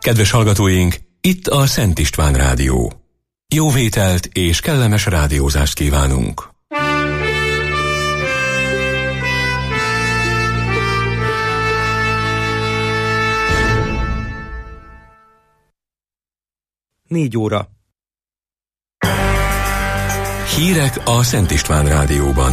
Kedves hallgatóink, itt a Szent István Rádió. Jó vételt és kellemes rádiózást kívánunk! Négy óra. Hírek a Szent István Rádióban.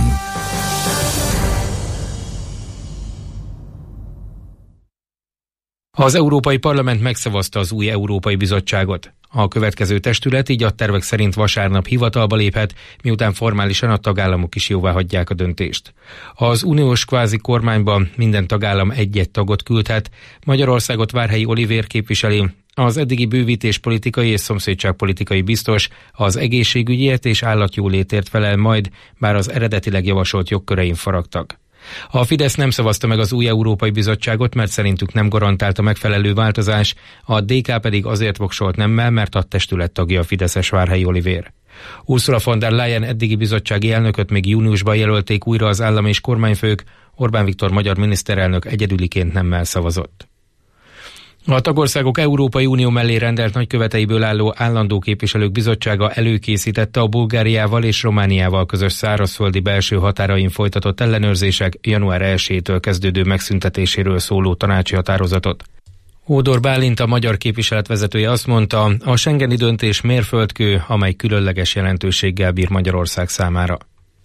Az Európai Parlament megszavazta az új Európai Bizottságot. A következő testület így a tervek szerint vasárnap hivatalba léphet, miután formálisan a tagállamok is jóváhagyják a döntést. Az uniós kvázi kormányban minden tagállam egy-egy tagot küldhet, Magyarországot Várhelyi Olivér képviseli, az eddigi bővítéspolitikai és szomszédságpolitikai biztos az egészségügyért és állatjólétért felel majd, bár az eredetileg javasolt jogkörein faragtak. A Fidesz nem szavazta meg az új Európai Bizottságot, mert szerintük nem garantált a megfelelő változás, a DK pedig azért voksolt nemmel, mert a testület tagja a fideszes Várhelyi Olivér. Ursula von der Leyen eddigi bizottsági elnököt még júniusban jelölték újra az állam és kormányfők, Orbán Viktor magyar miniszterelnök egyedüliként nemmel szavazott. A tagországok Európai Unió mellé rendelt nagyköveteiből álló állandó képviselők bizottsága előkészítette a Bulgáriával és Romániával közös szárazföldi belső határain folytatott ellenőrzések január 1-től kezdődő megszüntetéséről szóló tanácsi határozatot. Ódor Bálint, a magyar képviselet vezetője azt mondta, a schengeni döntés mérföldkő, amely különleges jelentőséggel bír Magyarország számára.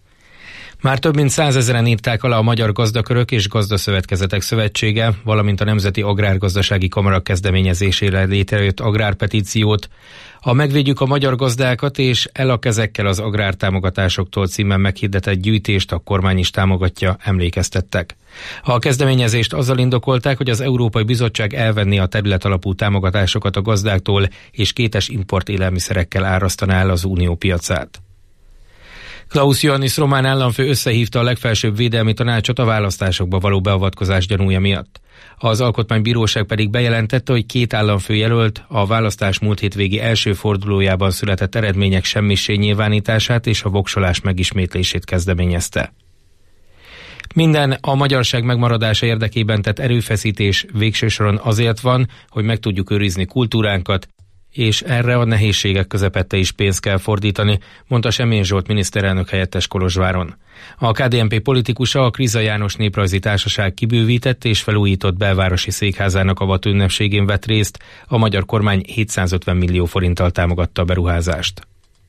Már több mint 100 000-en írták alá a Magyar Gazdakörök és Gazdaszövetkezetek Szövetsége, valamint a Nemzeti Agrárgazdasági Kamara kezdeményezésére létrejött agrárpetíciót. A Megvédjük a magyar gazdákat és El a kezekkel az agrártámogatásoktól címen meghirdetett gyűjtést a kormány is támogatja, emlékeztettek. A kezdeményezést azzal indokolták, hogy az Európai Bizottság elvenné a területalapú támogatásokat a gazdáktól és kétes import élelmiszerekkel árasztaná el az unió piacát. Klaus Iohannis román államfő összehívta a legfelsőbb védelmi tanácsot a választásokba való beavatkozás gyanúja miatt. Az alkotmánybíróság pedig bejelentette, hogy 2 államfő jelölt a választás múlt hétvégi első fordulójában született eredmények semmissé nyilvánítását és a voksolás megismétlését kezdeményezte. Minden a magyarság megmaradása érdekében tett erőfeszítés végső soron azért van, hogy meg tudjuk őrizni kultúránkat, és erre a nehézségek közepette is pénzt kell fordítani, mondta Semjén Zsolt miniszterelnök helyettes Kolozsváron. A KDNP politikusa a Kriza János Néprajzi Társaság kibővített és felújított belvárosi székházának avatünnepségén vett részt, a magyar kormány 750 millió forinttal támogatta a beruházást.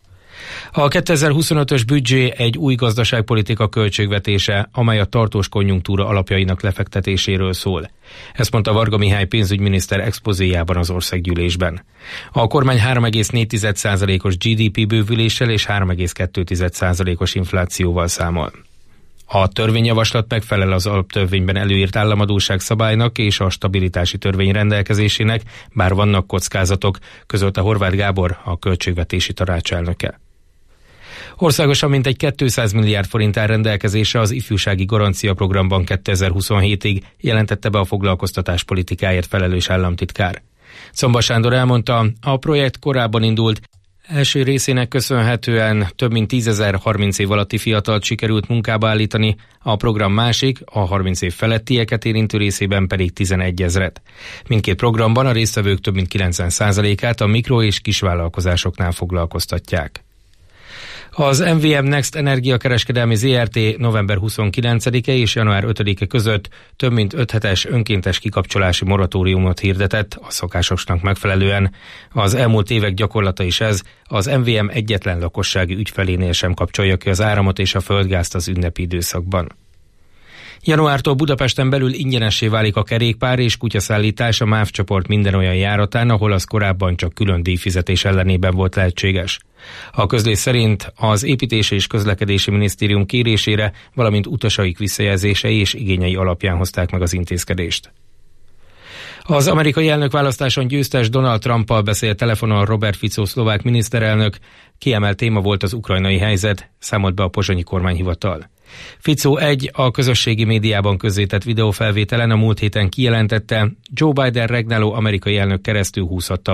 A 2025-ös büdzsé egy új gazdaságpolitika költségvetése, amely a tartós konjunktúra alapjainak lefektetéséről szól. Ezt mondta Varga Mihály pénzügyminiszter expozéjában az országgyűlésben. A kormány 3,4%-os GDP bővüléssel és 3,2%-os inflációval számol. A törvényjavaslat megfelel az alaptörvényben előírt államadósság szabálynak és a stabilitási törvény rendelkezésének, bár vannak kockázatok, közölte Horváth Gábor, a költségvetési tanács elnöke. Országosan mintegy 200 milliárd forint áll rendelkezésre az ifjúsági garancia programban 2027-ig, jelentette be a foglalkoztatás politikáért felelős államtitkár. Czomba Sándor elmondta, a projekt korábban indult, első részének köszönhetően több mint 10 000 30 év alatti fiatalt sikerült munkába állítani, a program másik, a 30 év felettieket érintő részében pedig 11 000-et. Mindkét programban a résztvevők több mint 90%-át a mikro- és kisvállalkozásoknál foglalkoztatják. Az MVM Next energiakereskedelmi ZRT november 29-e és január 5-e között több mint 5 hetes önkéntes kikapcsolási moratóriumot hirdetett, a szokásosnak megfelelően. Az elmúlt évek gyakorlata is ez, az MVM egyetlen lakossági ügyfelénél sem kapcsolja ki az áramot és a földgázt az ünnepi időszakban. Januártól Budapesten belül ingyenessé válik a kerékpár és kutyaszállítás a MÁV csoport minden olyan járatán, ahol az korábban csak külön díjfizetés ellenében volt lehetséges. A közlés szerint az Építési és Közlekedési Minisztérium kérésére, valamint utasaik visszajelzései és igényei alapján hozták meg az intézkedést. Az amerikai elnökválasztáson győztes Donald Trumpal beszélt telefonon Robert Fico szlovák miniszterelnök, kiemelt téma volt az ukrajnai helyzet, számolt be a pozsonyi kormányhivatal. Fico a közösségi médiában közzétett videófelvételen a múlt héten kijelentette, Joe Biden regnáló amerikai elnök keresztül húzhatta a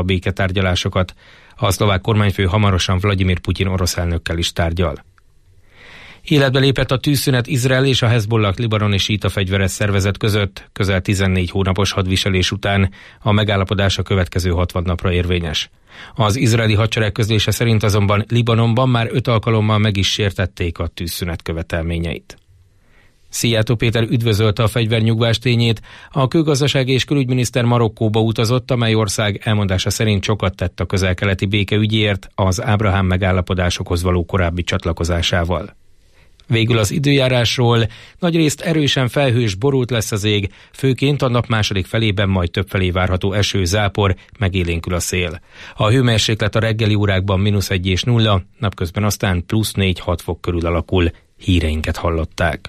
béketárgyalásokat. A szlovák kormányfő hamarosan Vladimir Putyin orosz elnökkel is tárgyal. Életbe lépett a tűzszünet Izrael és a Hezbollah libanoni síta fegyveres szervezet között közel 14 hónapos hadviselés után. A megállapodás a következő 60 napra érvényes. Az izraeli hadsereg közlése szerint azonban Libanonban már 5 alkalommal meg is sértették a tűzszünet követelményeit. Szijjártó Péter üdvözölte a fegyvernyugvás tényét. A külgazdasági és külügyminiszter Marokkóba utazott, amely ország elmondása szerint sokat tett a közel-keleti béke ügyéért az Ábrahám megállapodásokhoz való korábbi csatlakozásával. Végül az időjárásról: nagyrészt erősen felhős, borult lesz az ég, főként a nap második felében majd többfelé várható eső, zápor, megélénkül a szél. A hőmérséklet a reggeli órákban -1 és 0, napközben aztán +4-6 fok körül alakul. Híreinket hallották.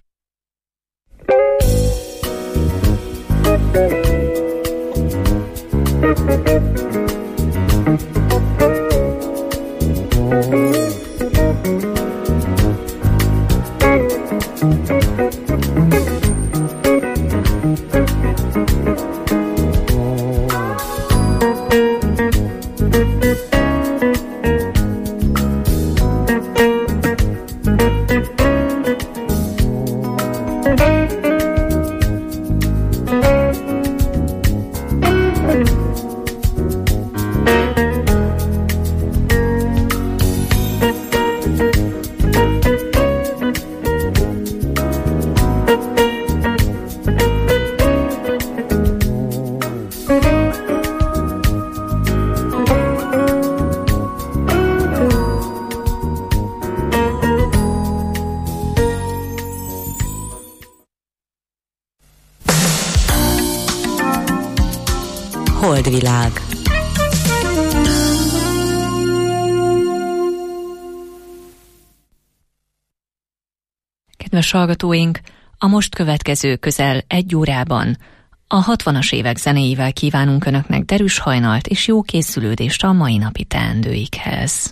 Holdvilág. Kedves hallgatóink, a most következő közel 1 órában a 60-as évek zenéivel kívánunk Önöknek derűs hajnalt és jó készülődést a mai napi teendőikhez.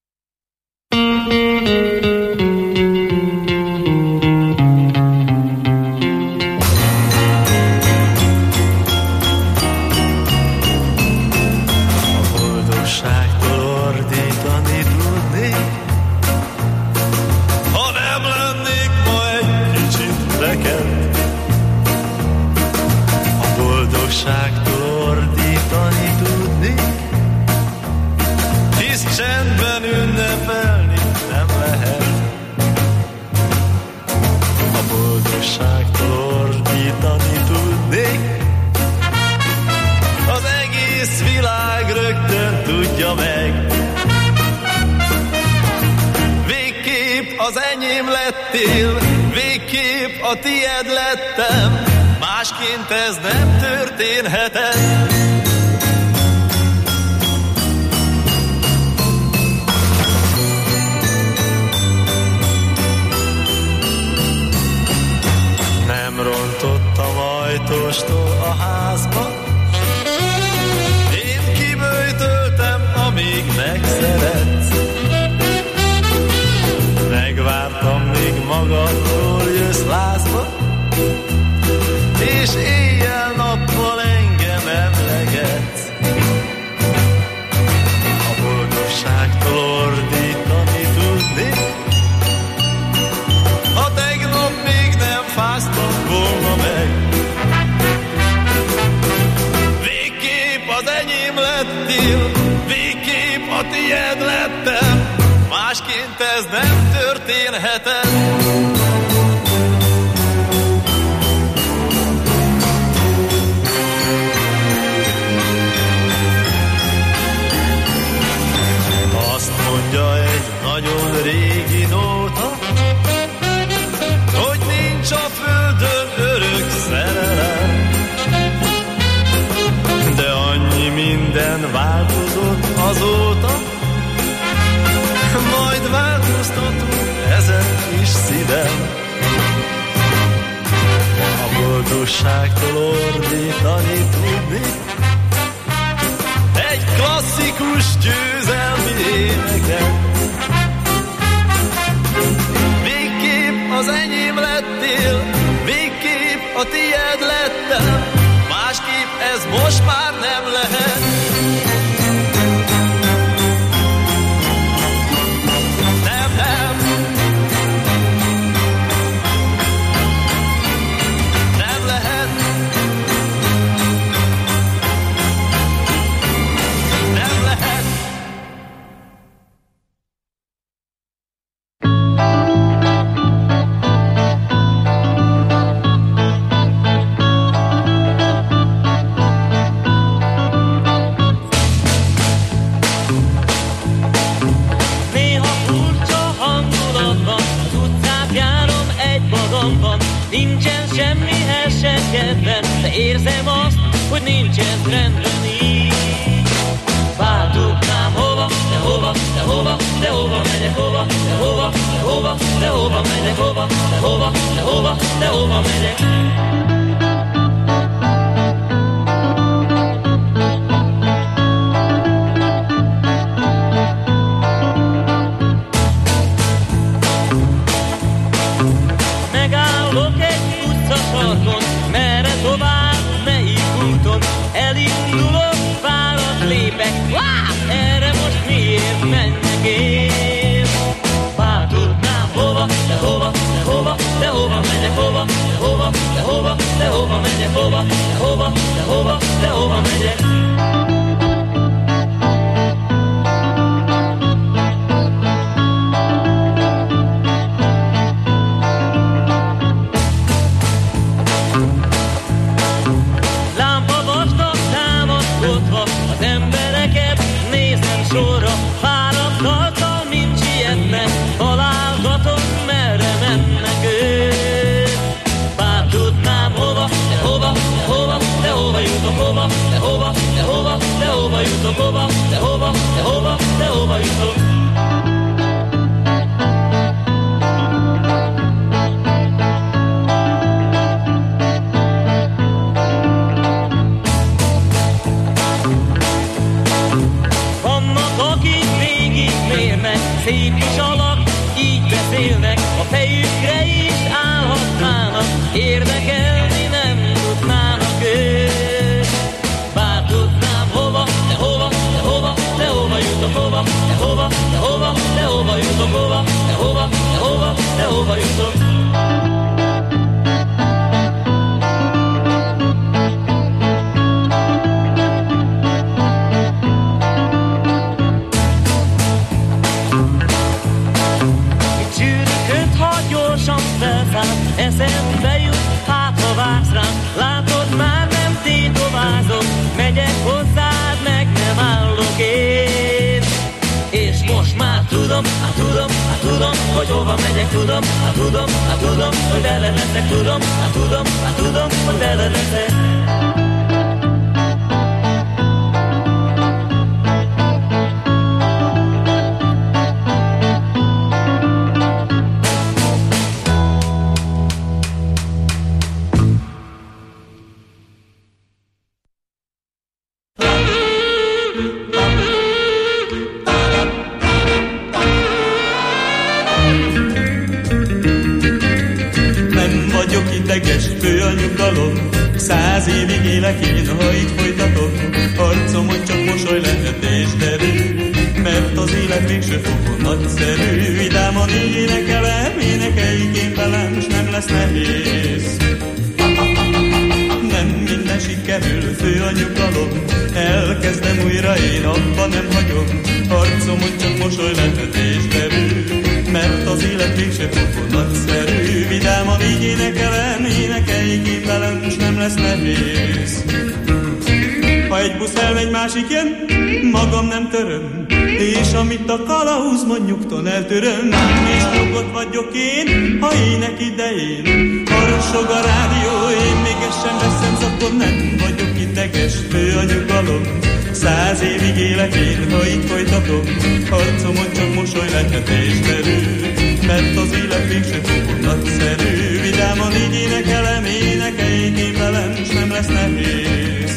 Csendben ünnepelni nem lehet. A boldogságtól ordítani tudnék, az egész világ rögtön tudja meg. Végképp az enyém lettél, végképp a tied lettem, másként ez nem történhetett. Nem rontottam ajtóstól a házba, én kiböjtöltem, amíg megszeretsz. Megvártam, míg magadról jössz lázba, és éjjel-nappal engem emlegetsz. A boldogságtól ordítani tudnék, ha tegnap még nem fáztam volna meg. Végképp az enyém lettél, végképp a tied lettem, másként ez nem történhetett. Azt mondja egy nagyon régi nóta, hogy nincs a földön örök szerelem, de annyi minden változott azóta, majd változtatunk ezen is szívem. A boldogságtól ordítani tudni, egy klasszikus győzelmi éneket. Végképp az enyém lettél, végképp a tied lettem, másképp ez most már nem lehet. Nem, nem, de érzem azt, hogy nincs ez rendben így. Váltottnám hova, de hova, de hova, de hova megyek, hova, de hova, de hova, de hova megyek, hova, de hova, de hova, de hova megyek. Megállok egy utcasarkon, merre tovább, melyik úton elindulok, várat lépek, erre most miért menjek én? Váltottnám hova, de hova, de hova, de hova megyek, hova, de hova, de hova, de hova megyek, hova, de hova, de hova, de hova megyek. Sorra fáradtak, mint sietnek, találgatom, merre mennek ők. Bár tudnám hova, de hova, de hova, de hova jutok, hova, de hova, de hova, de hova jutok, hova, de hova, de hova, de hova jutok. Szép kis alak, így beszélnek, a fejükre is állhatnának, érdekelni nem tudnának ők. Bár tudnám hova, de hova, de hova, de hova jutok, hova, de hova, de hova, de hova jutok, hova, de hova, de hova, de hova jutok. Eszembe jut, hát ha vársz rám, látod, már nem tétovázom, megyek hozzád, meg nem állok én. És most már tudom, hogy hova megyek, tudom, hogy vele leszek, tudom, hogy vele leszek. Főanyugalom, 100 évig élek én, ha így folytatom, arcomon csak mosoly lehet és derű, mert az élet végső fokon nagyszerű. Vidáman így énekelem, énekeljük én velem, s nem lesz nehéz. Nem minden sikerül, főanyugalom, elkezdem újra én, abba nem hagyom, arcomon csak mosoly lehet és derű, mert az élet végső fokon nagyszerű. Vidáman így énekelem, énekeljük én velem, s nem lesz nehéz. Ha egy busz elmegy, másik jön, magam nem töröm, és amit a kalauz mond, nyugton eltöröm. És nyugodt vagyok én, ha ének idején harsog a rádió, én még ezt sem veszem zakon, nem vagyok ideges, főanyugalom. 100 évig élek én, ha így folytatom, arcomon csak mosoly lehet és derű, mert az élet végső fokon nagyszerű. Vidáman így énekelem, énekeljék én velem, s nem lesz nehéz.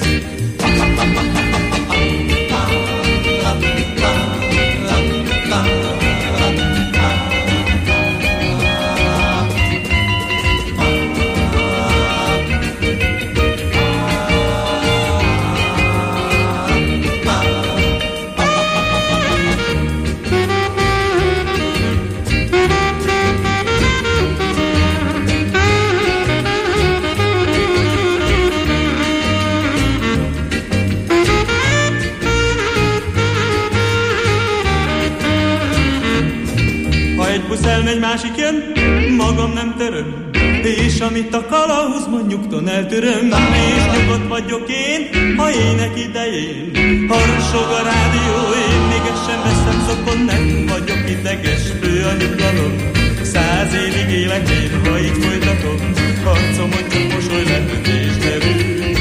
Elmegy, másik jön, magam nem töröm, és amit a kalauz mond, nyugton eltöröm. És nyugodt vagyok én, ha ének idején harsog a rádió, én még ezt sem veszem zokon, nem vagyok ideges, főanyugalom. 100 évig élek én, ha így folytatom, arcomon csak mosoly lehet és derű,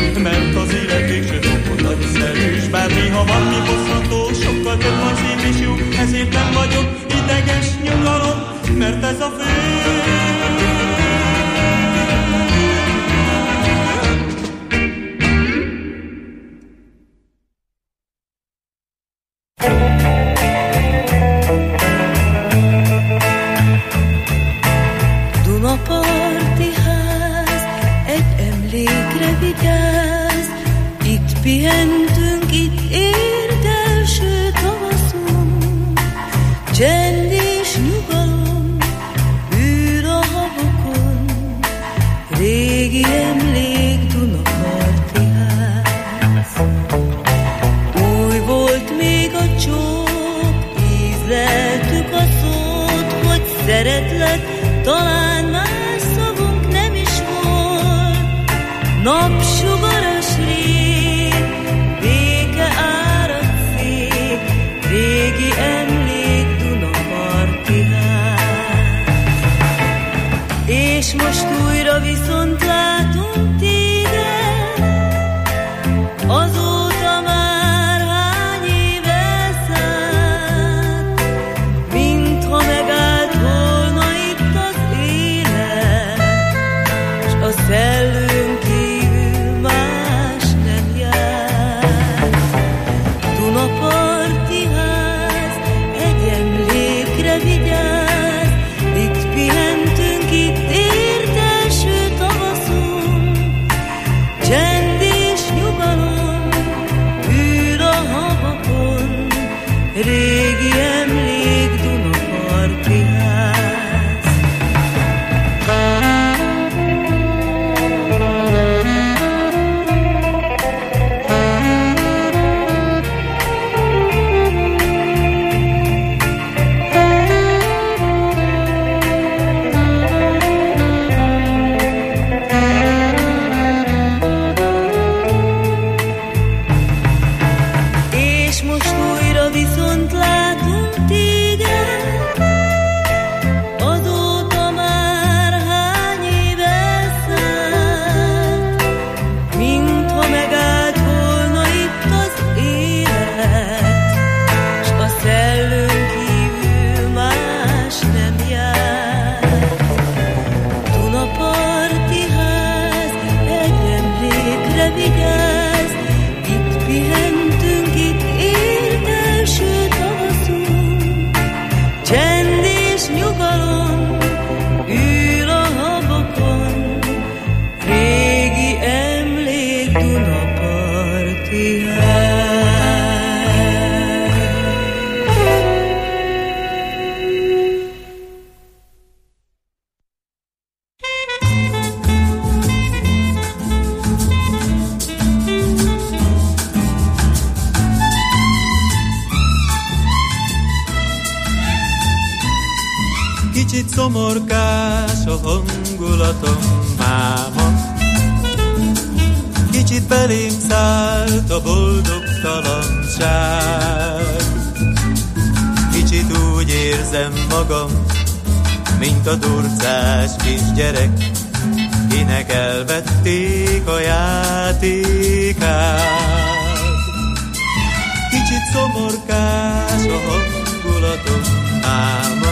ezért nem vagyok ideges nyugalom, mert ez a fő. Dunaparti ház, egy emlékre vigyáz, itt pihentünk, itt ért első tavaszunk, csend és nyugalom ül a havakon, régi emlék Dunaparti ház. Új volt még a csók, ízleltük a szót, hogy szeretlek, talán más szavunk nem is volt. Napsugaras rég, béke árad szép, régi emlék Dunaparti ház. És most újra viszont látunk téged, azóta már hány éve szállt, mintha megállt volna itt az élet, s a szellőn kívül más nem jár. Dunaparti ház, egy emlékre vigyáz, itt pihentünk, itt ért első tavaszunk, csend és nyugalom ül a havakon, régi emlék Dunaparti ház. És most újra viszont látunk téged, azóta már hány éve szállt, mintha megállt volna itt az élet, s a szellőn kívül más nem jár. Dunaparti ház, egy emlékre vigyáz, itt pihentünk, itt ért első tavaszunk, csend és nyugalom ül a havakon, régi emlék Dunaparti ház. Kicsit szomorkás a hangulatom, máma, kicsit belém szállt a boldogtalanság. Kicsit úgy érzem magam, mint a durcás kisgyerek, kinek elvették a játékát. Kicsit szomorkás a hangulatom, máma,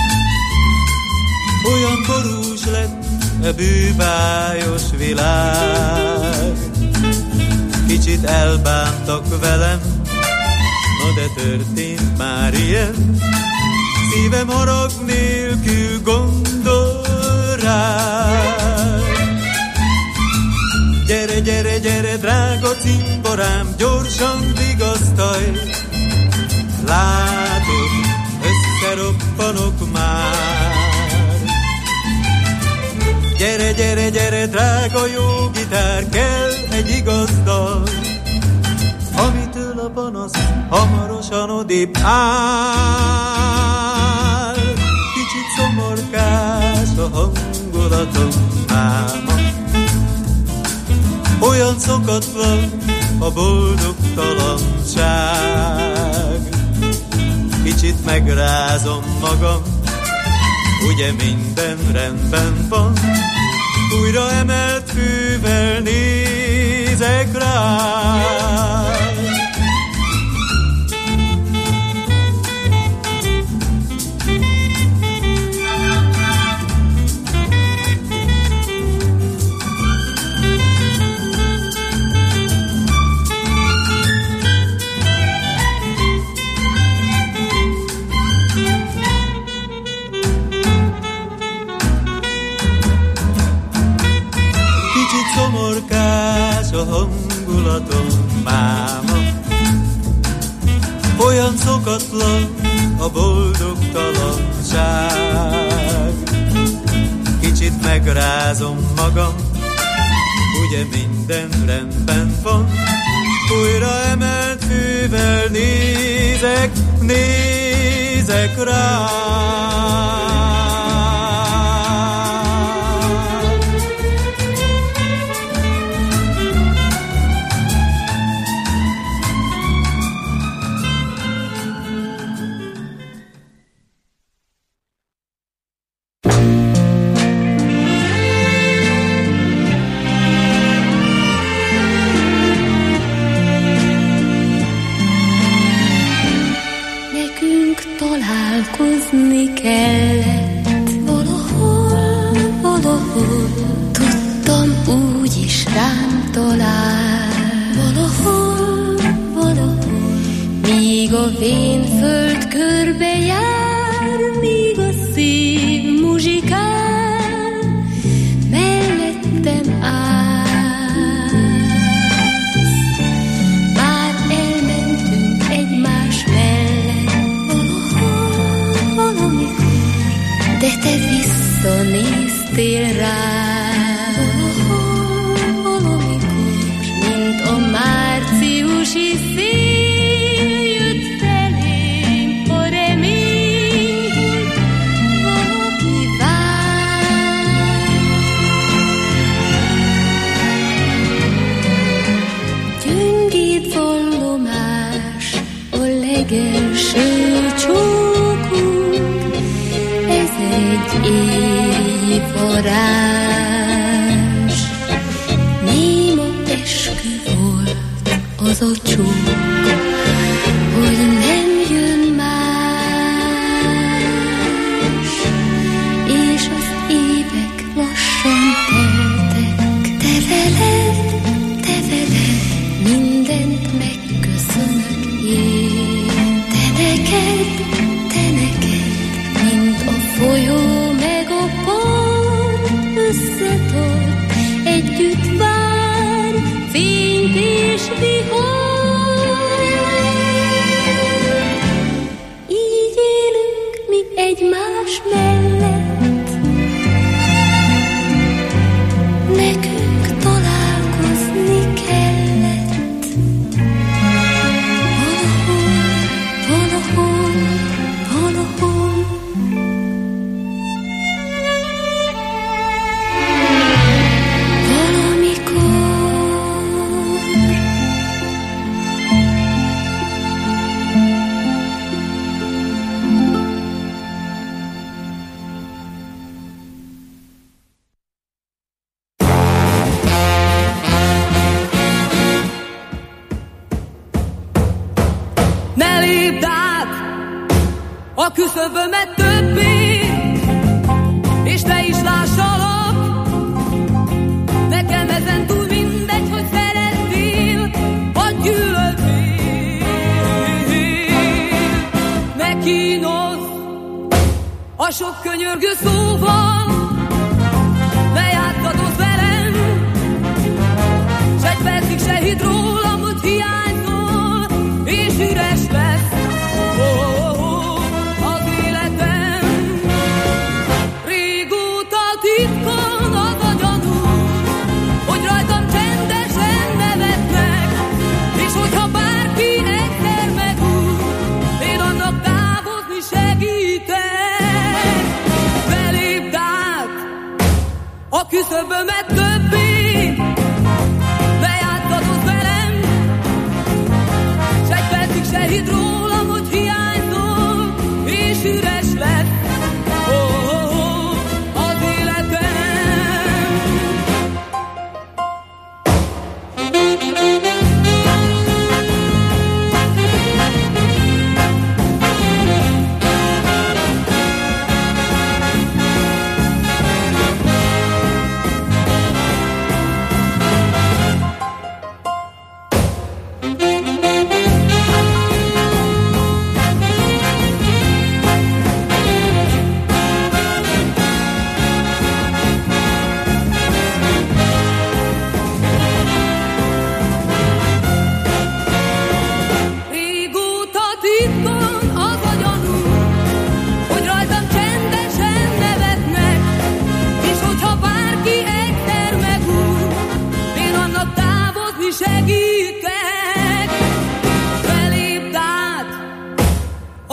olyan borús lett a bűbájos világ. Kicsit elbántak velem, no de történt már ilyen, szívem harag nélkül gondol rád. Gyere, gyere, gyere, drága cimborám, gyorsan vigasztalj, látod, összeroppanok már. Gyere, gyere, gyere, drága jó gitár, kell egy igaz dal, amitől a panasz hamarosan odébb áll. Kicsit szomorkás a hangulatom, máma, olyan szokatlan a boldogtalanság. Kicsit megrázom magam, ugye minden rendben van, újra emelt fővel nézek rá. kapcsolatom, máma. Olyan szokatlan a boldogtalanság. Kicsit megrázom magam, ugye minden rendben van. Újra emelt fővel nézek rá. Találkozni kellett valahol, tudtam úgy is rám talál. Valahol, míg a vén föld körbe jár, míg a szív muzsikál, mellettem állsz. Már elmentünk egymás mellett, de te visszanéztél rám, valamikor, mint a márciusi szél jött felém a remény, valaki vár. Gyöngéd vallomás a legelső csókunk, ez egy éjvarázs. Néma eskü volt az a csók, hogy nem jön más, és az évek lassan teltek. Te veled, mindent megköszönök én. Te neked, mint a folyó meg a part összetart, együtt vár fényt és vihar. Így élünk mi egymás mellett, nekünk találkozni kellett. Valahol. Ne lépd át a küszöbömet többé, és te is lássalak. Nekem ezen túl mindegy, hogy szerettél, vagy gyűlöltél. Ne kínozz a sok könyörgő szóval, ne játszadozz velem, s egy percig se hidd rólam, hogy hiányzol, és üres lesz az életem. Régóta titkon az a gyanú, hogy rajtam csendesen nevetnek, és hogyha bárki egyszer megúr, én annak távozni segítek. Ne lépd át a küszöbömet többé, ne játszadozz velem, s egy percig se hidd rólam, hogy hiányzol, és üres lett az életem.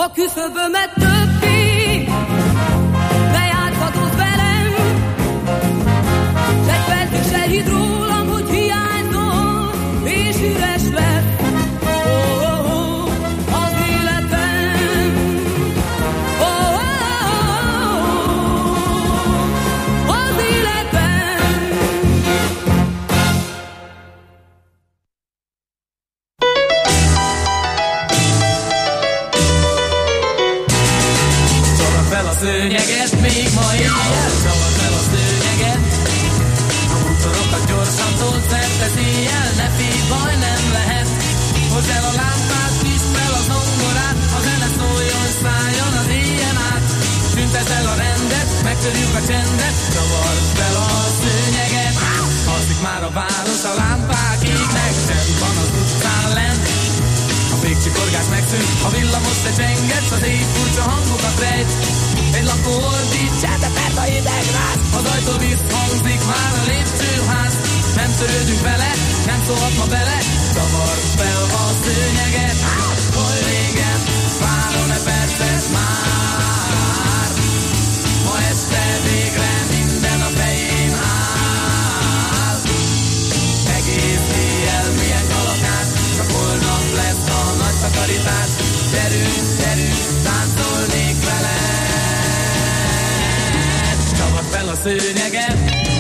a küszöbömet többé ne játszhatod velem, s egy percig se hidd rólam, hogy hiányzol, és üres lesz az életem. Az életem. Csavard fel a szőnyeget, még ma éjjel, csavard fel a szőnyeget. A bútorokat gyorsan told szerte széjjel, ne félj, baj nem lehet. Hozd el a lámpát, nyisd fel a zongorát, a zene szóljon, szálljon az éjjel át. Tüntesd el a rendet, megtörjük a csendet, csavard fel a szőnyeget. Alszik már a város, a lámpák égnek, csend van az utcán lent. A fékcsikorgás megszűnt, a villamos te csengetsz, az éj furcsa hangokat rejt. Egy lakó ordít, csendepert a hideg ráz, az ajtó visszhangzik már a lépcsőház. Nem törődünk vele, nem szólhat ma bele, csavard fel a szőnyeget. Oly régen, várom-e percet már, ma este végre minden a fején áll. Egész éjjel milyen galakás, csak holnap lesz a nagy takarítás. Gyerünk, gyerünk, táncolnék veled, csavard fel a szőnyeget.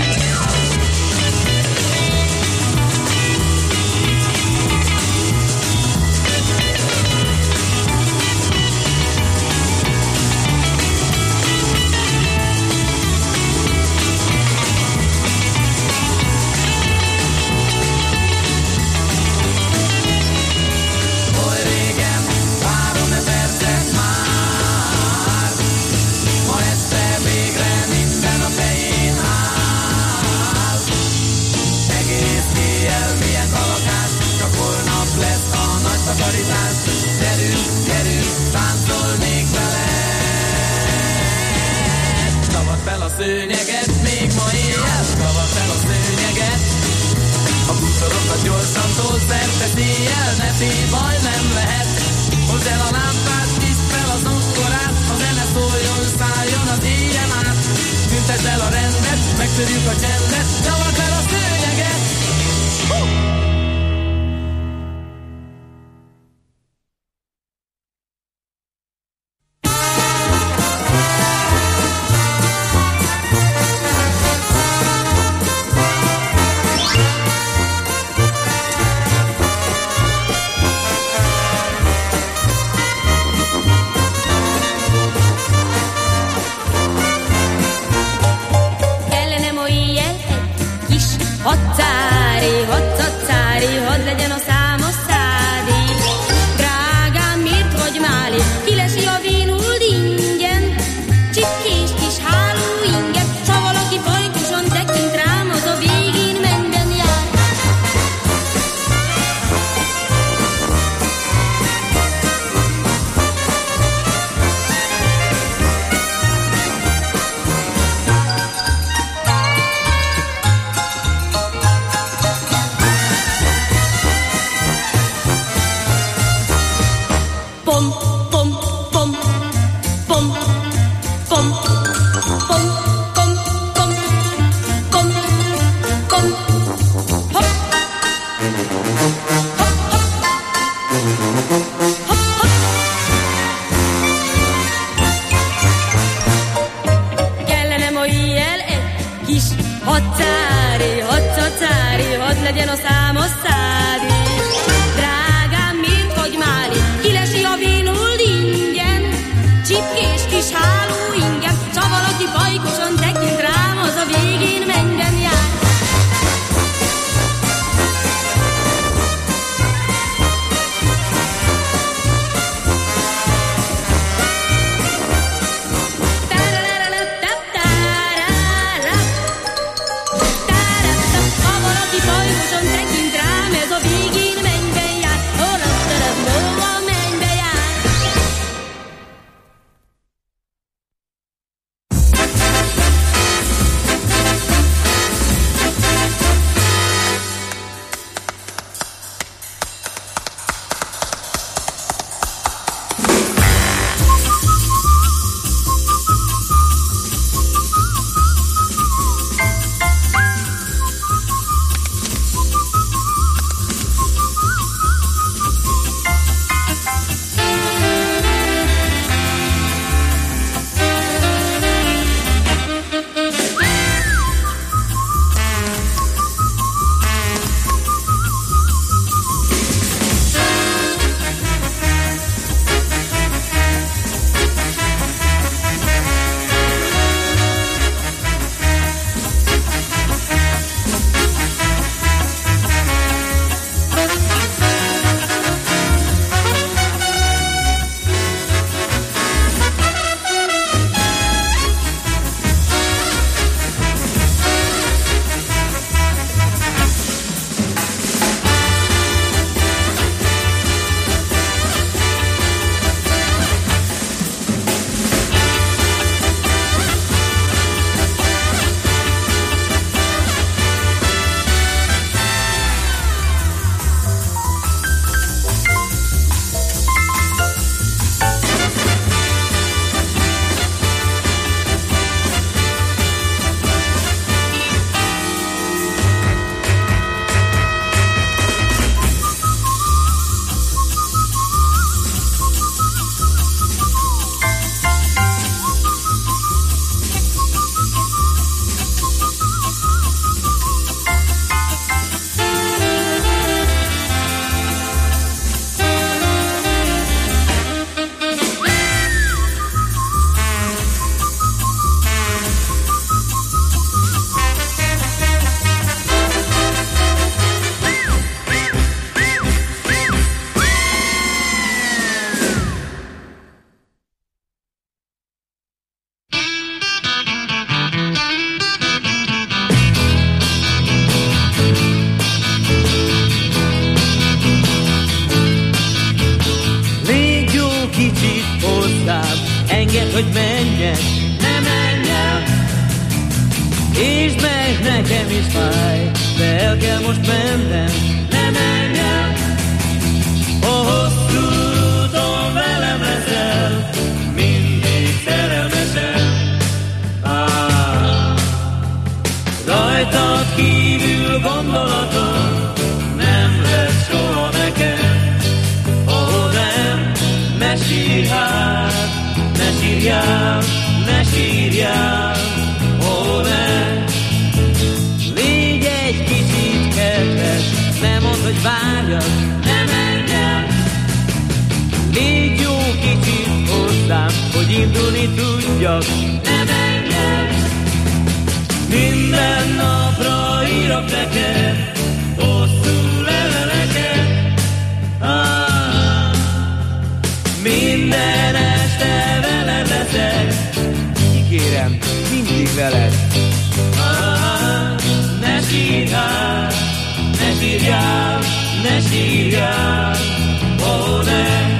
Gyerünk, gyerünk, táncolnék veled. Csavard fel a szőnyeget, még ma éjjel, csavard fel a szőnyeget. A bútorokat gyorsan told szerte széjjel, ne félj, baj nem lehet. Hozd el a lámpát, nyisd fel a zongorát, a zene szóljon, szálljon az éjjel át. Tüntesd el a rendet, megtörjük a csendet, csavard fel a szőnyeget. Kellene ma éjjel hozzám, engedd, hogy menjek, ne menjem. És meg nekem is fáj, de el kell most mennem, ne menjem. A hosszú úton velem leszel, mindig szerelmesen. Rajtad kívül gondolatom nem lesz soha nekem. Ó, nem, ne sírj hát, ne sírjál, ne sírjál. Ó, ne, légy egy kicsit kedves, ne mondd, hogy várjak, ne menjem. Légy jó kicsit hozzám, hogy indulni tudjak, ne menjem. Minden napra írok neked hosszú leveleket. Minden este veled leszek, ígérem, mindig veled. Ne sírjál, ne sírjál, ne sírjál, ó, ne.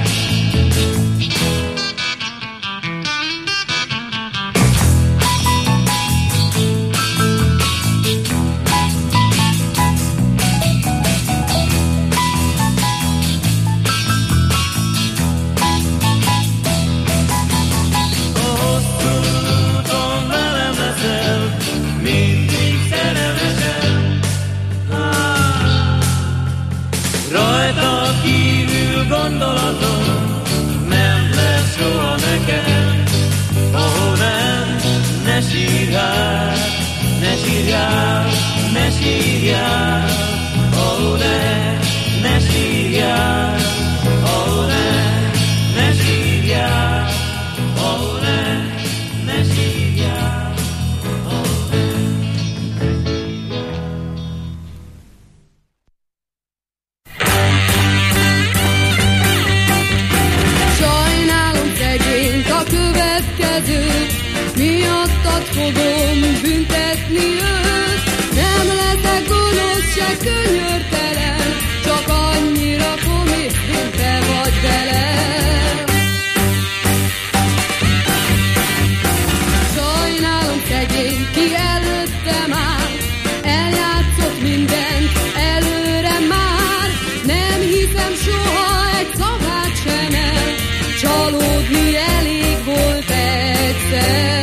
Gondolatom nem lesz soha nekem. Ó, nem, ne sírjál, ne sírjál, ne sírjál. Ó, ne, ne sírjál, ó, ne, ne sírjál, ó, ne, ne sírjál, ó, ne. Miattad fogom büntetni őt, nem leszek gonosz, se könyörtelen, csak annyira komoly, mint te vagy velem. Sajnálom szegény, ki előttem áll, eljátszott mindent előre már, nem hiszem soha egy szavát sem el, csalódni elég volt egyszer.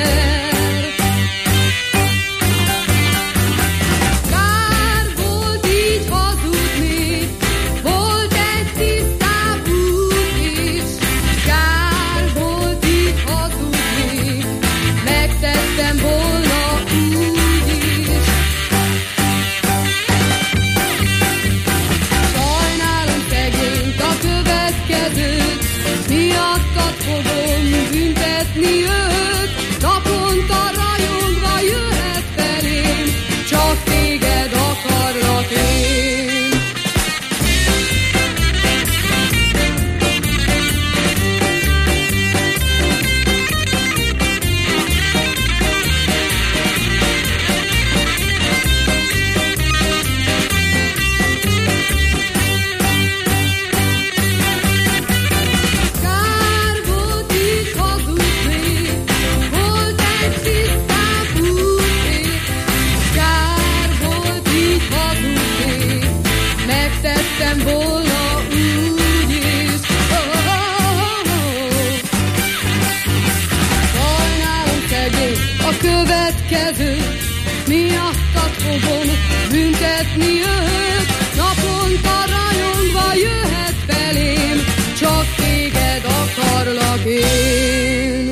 Miattad fogom büntetni őt, naponta rajongva jöhet felém, csak téged akarlak én.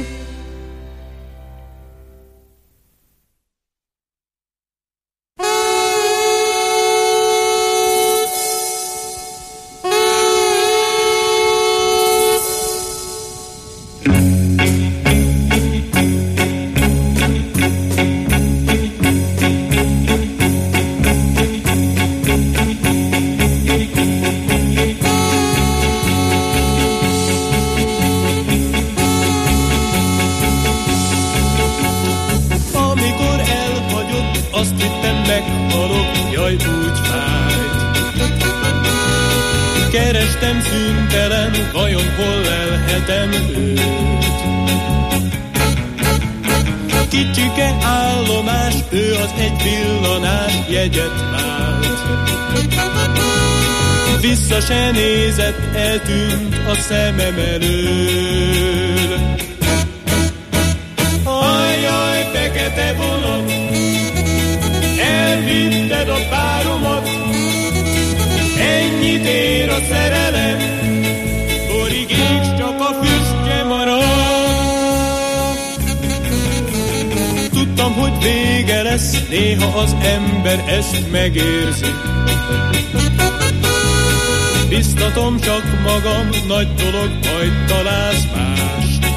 Keres Kerestem szüntelen, vajon hol lelhetem őt? Kicsike állomás, ő az egy villanás jegyet vált. Vissza se nézett, eltűnt a szemem elől. Ajjaj, fekete vonat, elvitted a páromat, ennyit ér a szerelem, borigés csak a füstje marad. Tudtam, hogy vége lesz, néha az ember ezt megérzi. Biztatom csak magam, nagy dolog, majd találsz mást.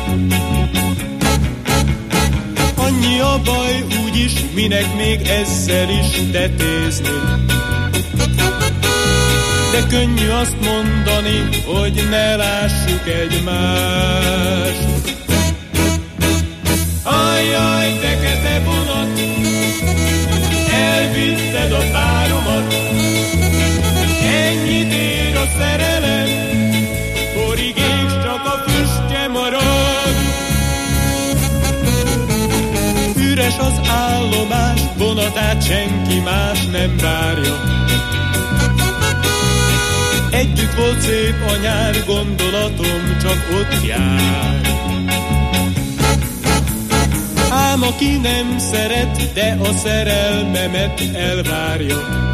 Annyi a baj, úgyis, minek még ezzel is tetézni. De könnyű azt mondani, hogy ne lássuk egymást. Ajjaj, fekete vonat, elvitted a páromat, ennyit ér a szerelem, borigés csak a füstje marad. Üres az állomás, vonatát senki más nem várja. Együtt volt szép a nyár, gondolatom csak ott jár. Ám aki nem szeret, de a szerelmemet elvárja.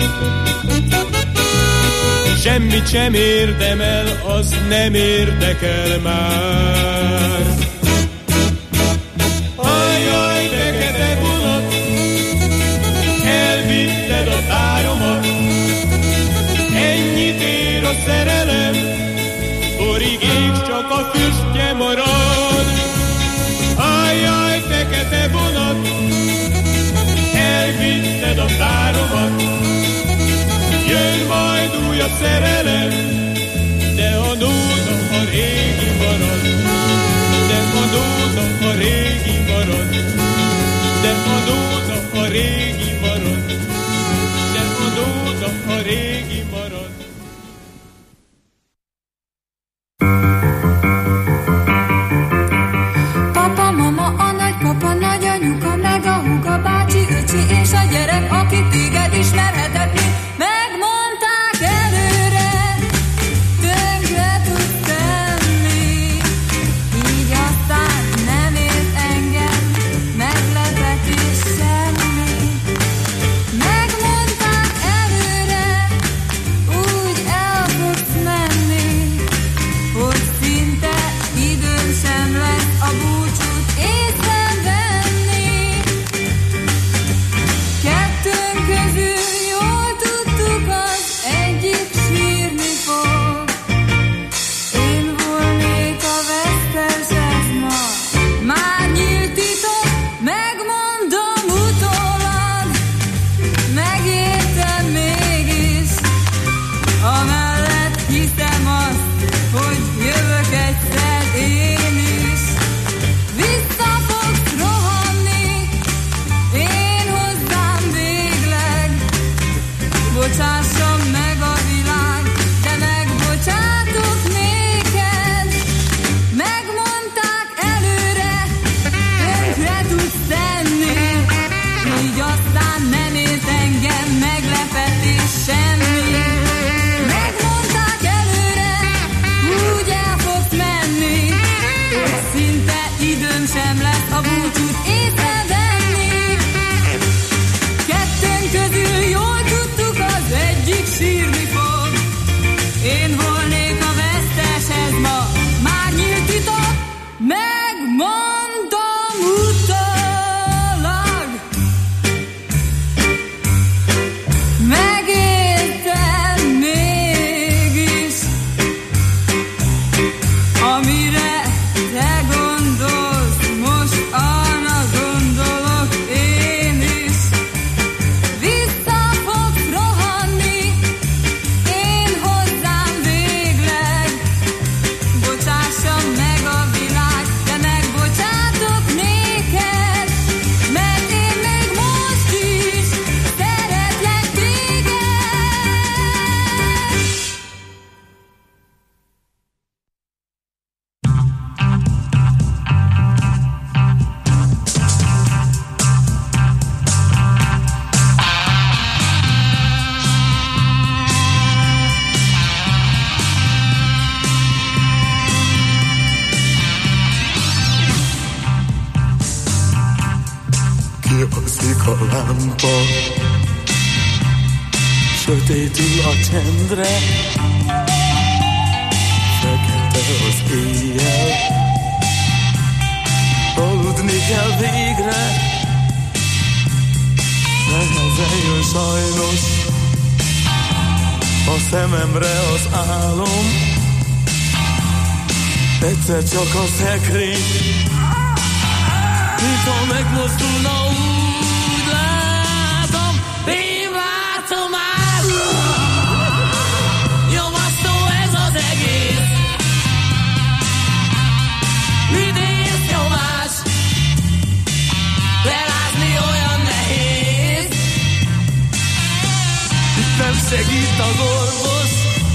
Semmit sem érdemel, az nem érdekel már. Ajjaj, fekete vonat, elvitted a páromat, ennyit ér a szerelem, borigés csak a füstje marad. Ajjaj, fekete vonat, elvitted a páromat, jön majd újabb szerelem, de a nóta a régi marad. De a nóta a régi marad. De a nóta a régi marad. De a nóta a régi marad. Papa, mama, a nagypapa, nagyanyuka, meg a húga, bácsi, öcsi és a gyerek, aki téged ismerhetett, megmondták előre, tönkre tudsz tenni, így aztán nem ért engem meglepetés semmi. Megmondták előre, úgy el fogsz menni, hogy szinte időm sem lesz a búcsút észrevenni. Kettőnk közül jól tudtuk, az egyik sírni fog. Én volnék a vesztes, ez ma már nyílt titok, megmondom utólag, megértem mégis, amellett hiszem azt, hogy jövök egyszer én is. Vissza fogsz rohanni, én hozzám végleg, bocsássam meg a világ, de megbocsátok néked. Megmondták előre, tönkre tudsz tenni, így aztán nem ért engem meglepetés semmi. Megmondták előre, úgy el fogsz menni, hogy szinte időm sem lesz a búcsút észrevenni. Kettőnk közül jól tudtuk, az egyik sírni fog. Én volnék a vesztes, ez ma már nyílt titok, megmondom utólag. Megértem mégis, amire te gondolsz, most arra gondolok én is. Vissza fogsz rohanni, én hozzám végleg, bocsássam meg a világ, de megbocsát Ragyogzik a lámpa, sötétül a csendre, fekete az éjjel, aludni kell végre, nehezen jön sajnos a szememre az álom, egyszer csak a szekrény, mintha megmozdulna, úgy látom, én látom át. Nyomasztó ez az egész, idéz nyomás, lerázni olyan nehéz. Itt nem segít az orvos,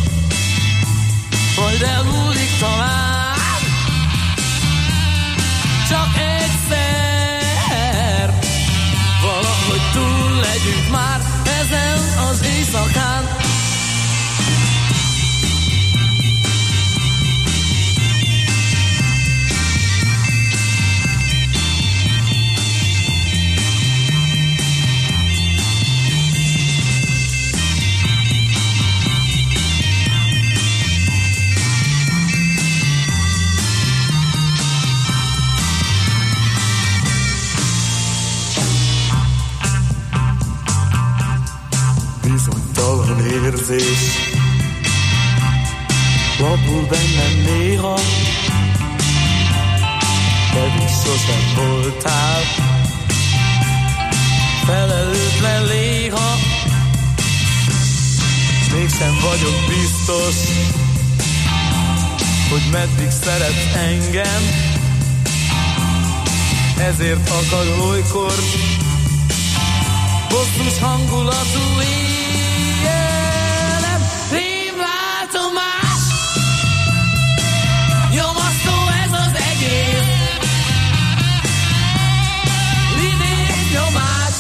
majd elmúlik talán, csak egyszer, valahogy túl legyünk már ezen az éjszakán. Bizonytalan érzés lapul bennem néha, pedig sosem voltál felelőtlen léha. Mégsem vagyok biztos, hogy meddig szeretsz engem, ezért akad olykor bosszus hangulatú éjjelem. Én látom más, nyomasztó ez az egész, idéz nyomás,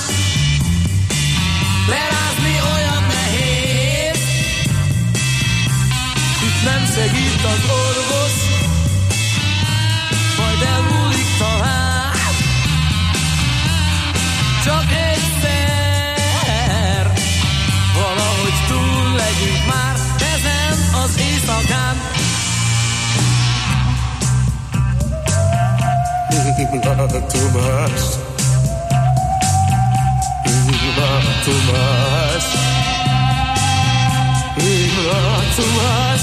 lerázni olyan nehéz. Itt nem segít az orvos, majd elmúlik talán, csak egyszer, valahogy túl legyünk már ezen az éjszakán. Látomás, látomás, látomás,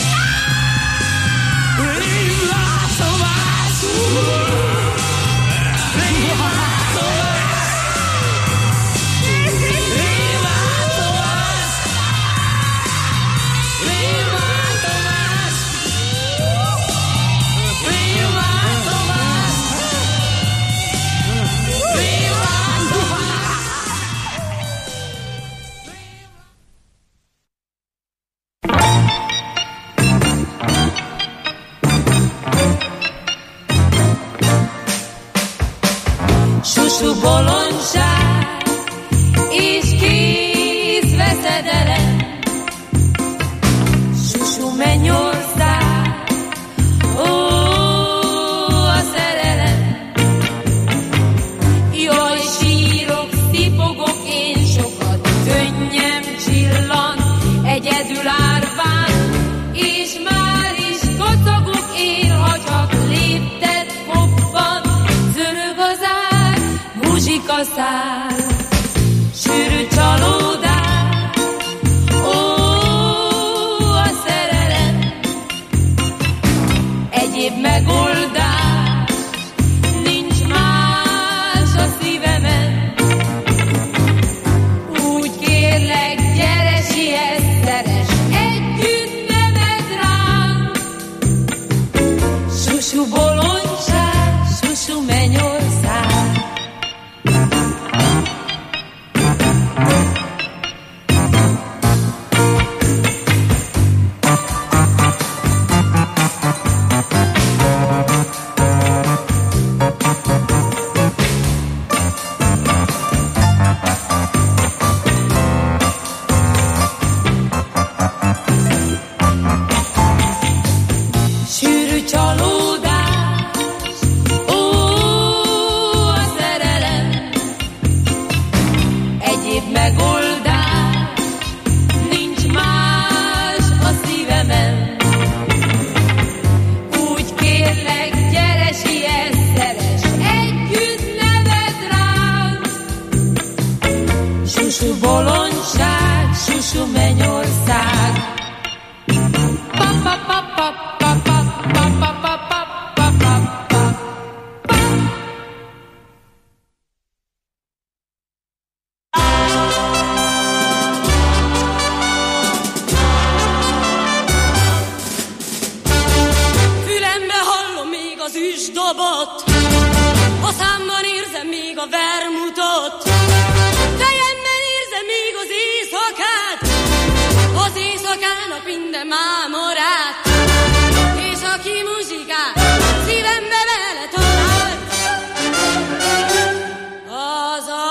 Susú bolondság és kész veszedelem, susú mennyország, ó, a szerelem. Jaj, sírok, szipogok én sokat, könnyem csillan, egyedül árván, és már is kocogok én, ha csak léptet koppan, zörög az ár, muzsika szál, sűrű csalódás, ó, a szerelem. Egyéb megoldás nincs más a szívemen, úgy kérlek, gyere, siess, szeress, együtt neved rám. Susú bolondság, susú mennyország. ott. A számban érzem még a vermutot, fejemben érzem még az éjszakát, az éjszakán a minden mámorát, és aki muzsikát szívembe vele talált, az a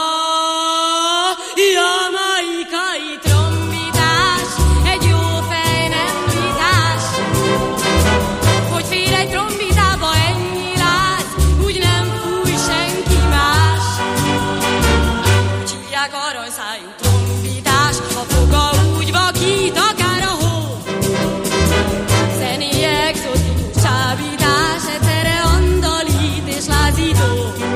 jamaikai trombitás, egy jó fej nem vitás, hogy fél egy trombitába ennyi láz, úgy nem fúj senki más. Úgy hívják aranyszájú trombitás, a foga úgy vakít, akár a hó, zenéje exotikus csábítás, egyszerre andalít és lázító.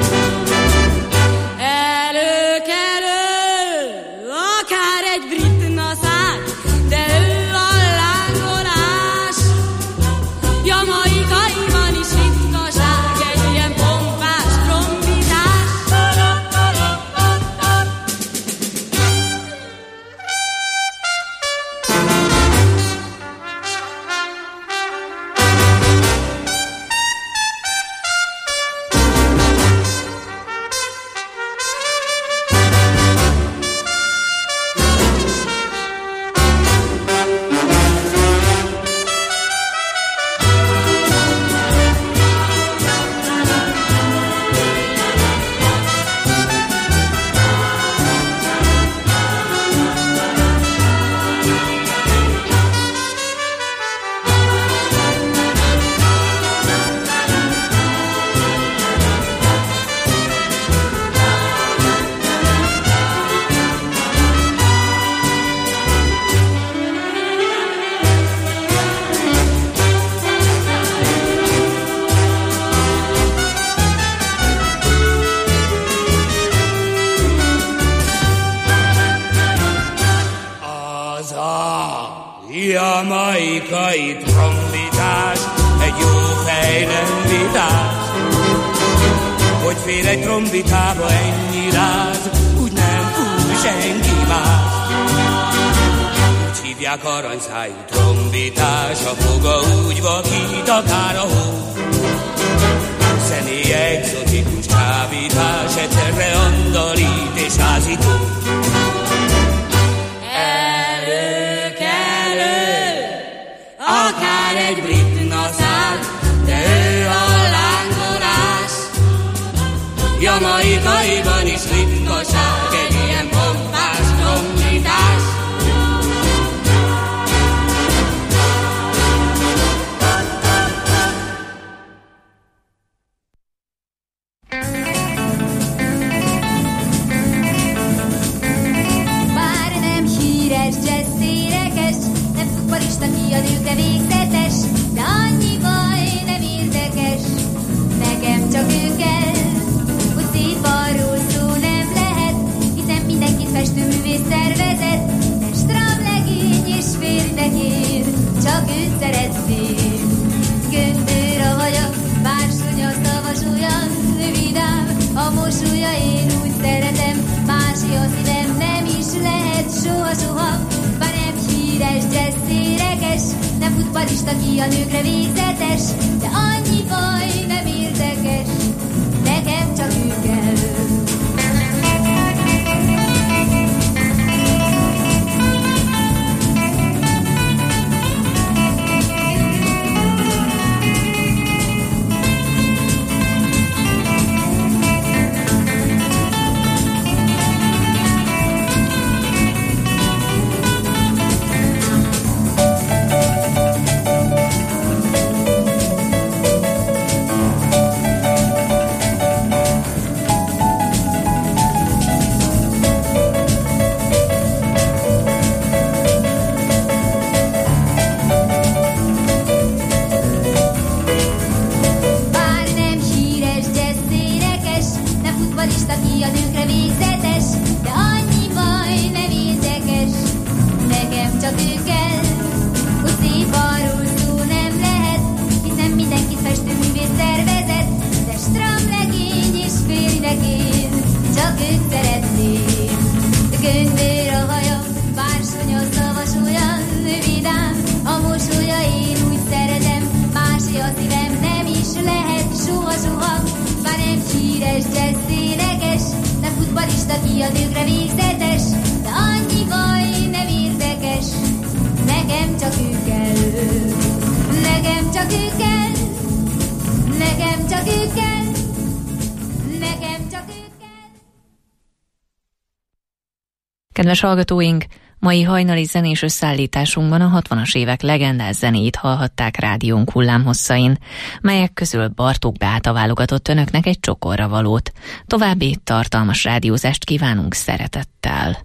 Akár egy brit naszák, de ő a lángolás. Jamaikaiban is ritkaság, egy ilyen pompás trombitás. Az a jamaikai trombitás, egy jó fej nem vitás, hogy fél egy trombitába ennyi láz, úgy nem fúj senki más. Úgy hívják aranyszájú trombitás, a foga úgy vakít, akár a hó, zenéje exotikus csábítás, egyszerre andalít és lázító. Akár egy brit naszák, de ő a lángolás. Jamaikaiban is ritkaság, egy ilyen pompás trombitás. Bár nem híres, jazz énekes, nem futballista, ki a nőkre végzetes, de annyi baj nem érdekes, nekem csak ő kell, hogy szép arról szó nem lehet, hiszen mindenkit festőművész szervezet, de stramlegény és félfehér, csak őt szeretnék. Göndör a haja, bársonya, szavas olyan vidám, a mosolya én úgy szeretem, mási a szívem nem is lehet soha-soha, bár nem híres, jazz énekes, nem futballista, ki a nőkre végzetes, de annyi baj nem érdekes, nekem csak ő kell. híres jazz énekes, nem futballista, ki a nőkre végzetes, de annyi baj, nem érdekes, nekem csak ő kell, nekem csak ő kell, nekem csak ő kell, nekem csak ő kell. Kedves hallgatóink, mai hajnali zenés összeállításunkban a 60-as évek legendás zenéit hallhatták rádiónk hullámhosszain, melyek közül Bartók Beáta válogatott önöknek egy csokorra valót. További tartalmas rádiózást kívánunk szeretettel.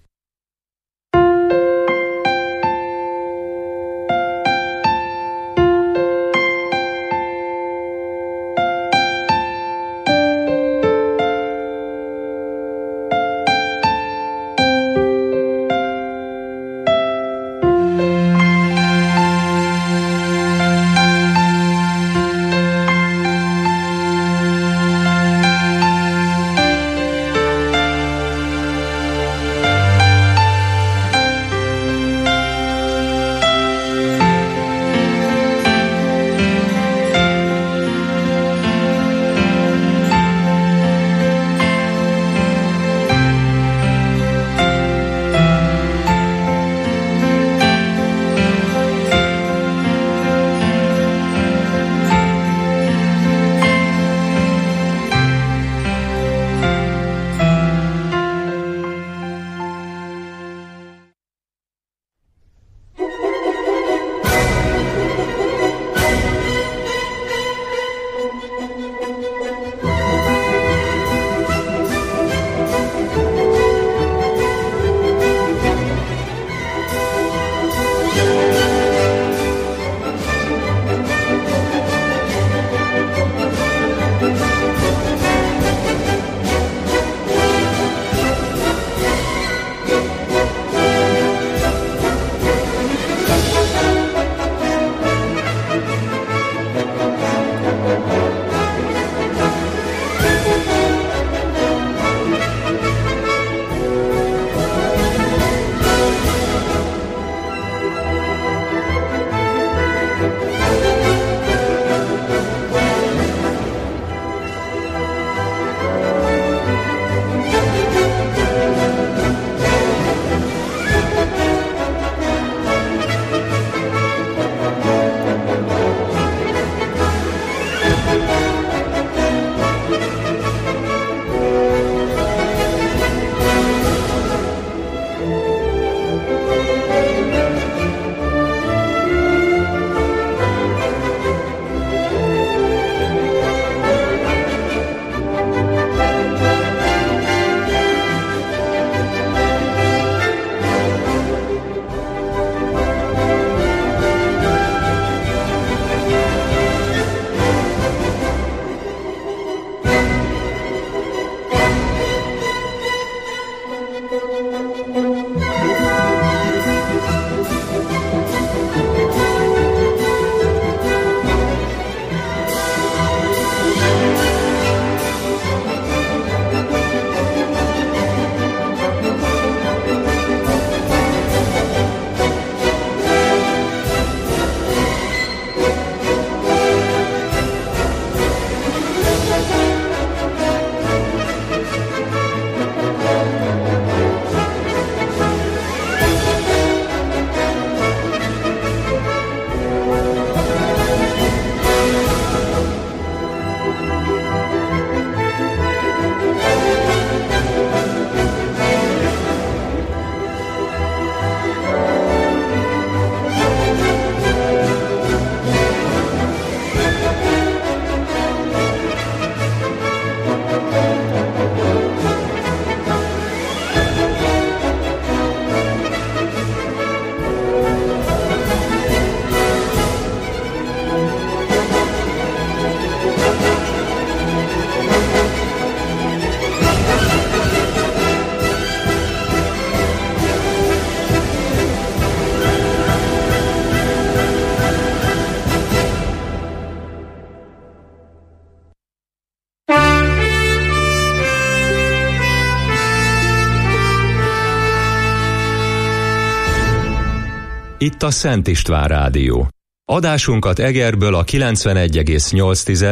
Itt a Szent István Rádió. Adásunkat Egerből a 91,8,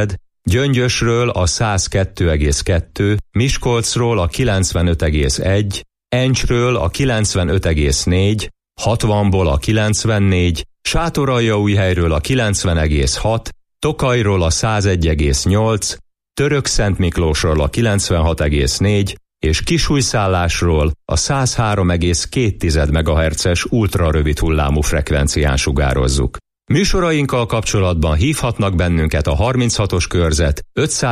Gyöngyösről a 102,2, Miskolcról a 95,1, Encsről a 95,4, 60-ból a 94, Sátoraljaújhelyről a 90,6, Tokajról a 101,8, Törökszentmiklósról a 96,4 és Kisújszállásról a 103,2 MHz-es ultrarövid hullámú frekvencián sugározzuk. Műsorainkkal kapcsolatban hívhatnak bennünket a 36-os körzet 500